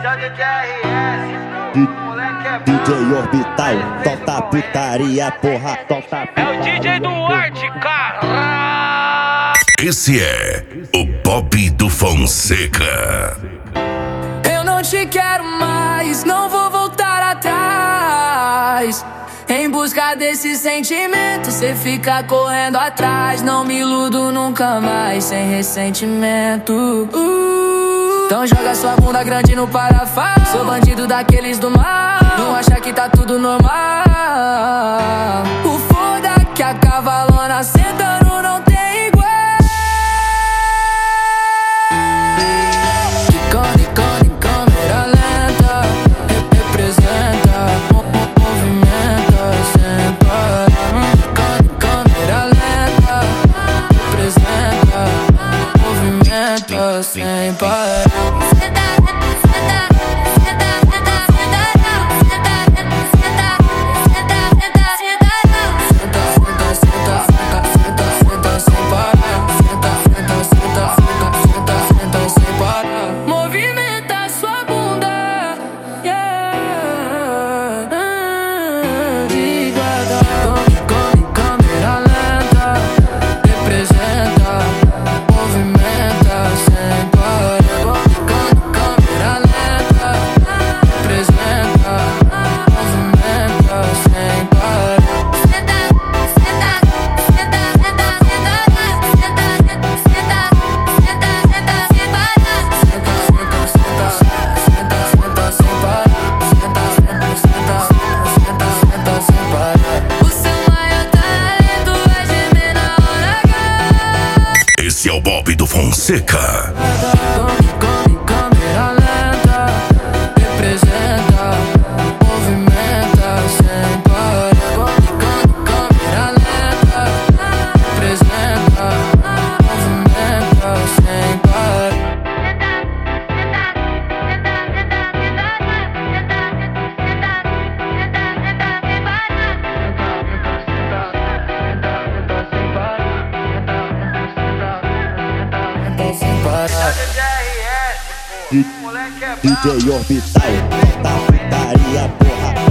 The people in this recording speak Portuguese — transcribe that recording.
DJ Orbital, solta putaria, porra, solta. É o DJ Duarte, cara. Esse é o Bob do Fonseca. Eu não te quero mais, não vou voltar atrás. Em busca desse sentimento, cê fica correndo atrás. Não me iludo nunca mais, sem ressentimento. Então joga sua bunda grande no parafuso. Sou bandido daqueles do mal, não acha que tá tudo normal. O foda é que a cavalona sentando não tem igual. Icônico em câmera lenta, representa, movimenta sem parar. Icônico em câmera lenta, representa, movimenta sem parar. Esse é o Bob do Fonseca. Come câmera lenta, representa, movimenta sem parar. Come câmera lenta, representa, movimenta sem parar. DJ Orbital, solta putaria, porra.